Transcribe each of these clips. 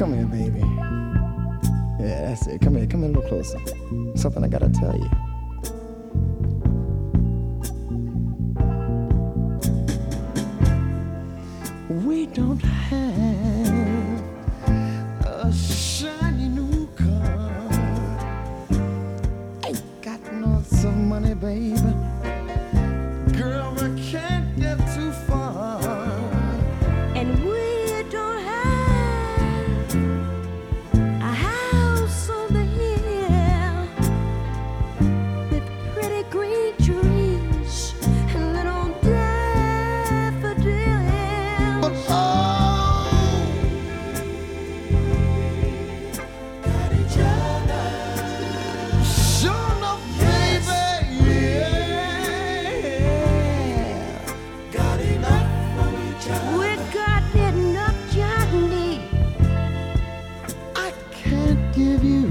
Come here, baby. Yeah, that's it. Come here a little closer. Something I gotta tell you. We don't have a shiny new car. Ain't got lots of money, baby. Girl, we can't get too far. And we don't have a house on the hill with pretty green trees and little daffodils. But got each other. Sure enough, baby, yeah. Got enough for each other. We got enough, Johnny. I can't give you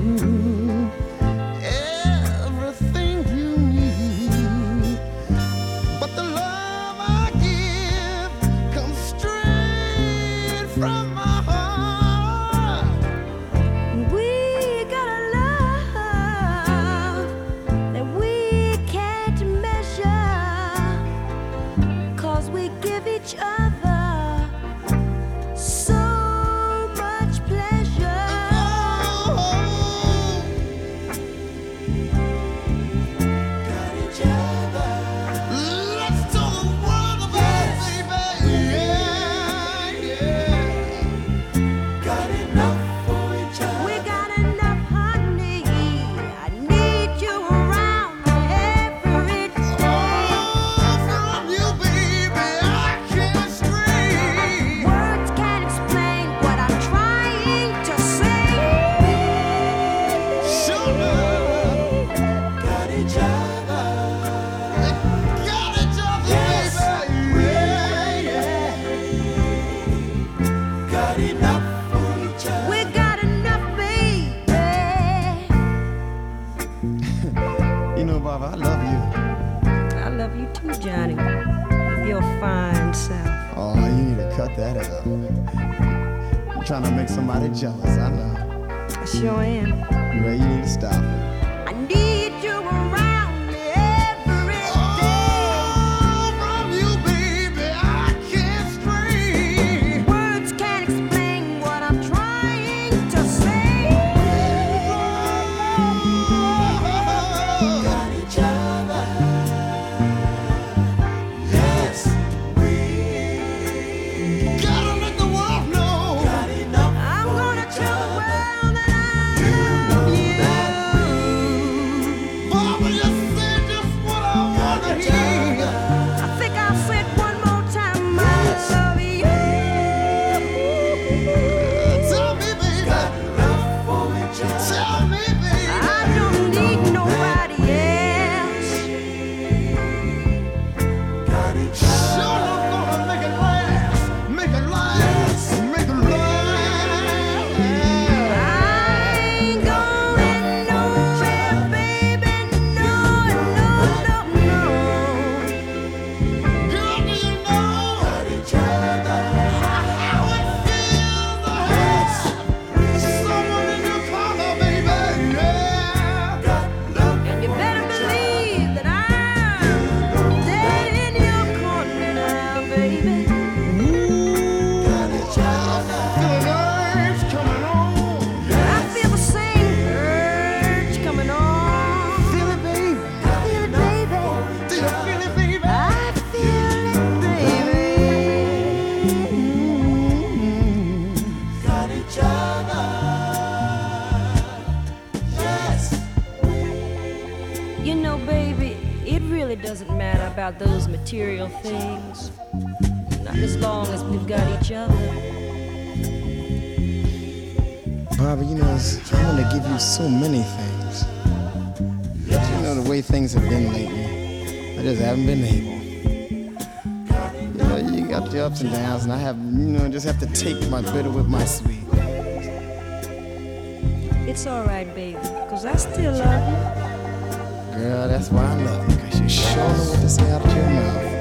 everything you need, but the love I give comes straight from my heart. We got a love that we can't measure, 'cause we give each other so much pleasure. Got each other. Let's tell the world about it, baby. Yeah, yeah. Got enough for each other. We got enough, honey. I need you around every day. From you, baby, I can't stray. Words can't explain what I'm trying to say. Sure enough, got each other. Got each other, baby. Yeah, yeah. Got enough for each other. We got enough, baby. You know, Baba, I love you. I love you too, Johnny, with your fine self. Oh, you need to cut that out. You're trying to make somebody jealous, I know. I sure am. Well, you need to stop it. I need you around every day. Oh, from you, baby, I can't stray. Words can't explain what I'm trying to say. Got each other. Yes, we gotta let the world know. Got enough. I'm gonna tell the world that I love you. Baba, you said just what I wanna hear. I think I'll say it one more time. I love you. Tell me, baby. Got enough for each other. Tell me, baby. I don't need nobody else. Got each other. Sure enough, gonna make it last. Make it last. Make it last. I ain't going nowhere, baby. No, no, no, no. Girl, do you know? Got each other. How it feels to have someone in your corner, baby. Yeah. Got love. And you better believe that I'm dead in your corner now, baby. Got each other. Feel an urge coming on. I feel the same urge coming on. Feel it, baby. Feel it, baby. Do you feel it, baby? I feel it, baby. Got each other. Yes. You know, baby, it really doesn't matter about those material things. Not as long as we've got each other. Bobby, you know, I want to give you so many things. But you know, the way things have been lately, I just haven't been able. You know, you got your ups and downs, and I have, just have to take my bitter with my sweet. It's all right, baby, 'cause I still love you. Girl, that's why I love you, 'cause you sure know what to say out of your mouth.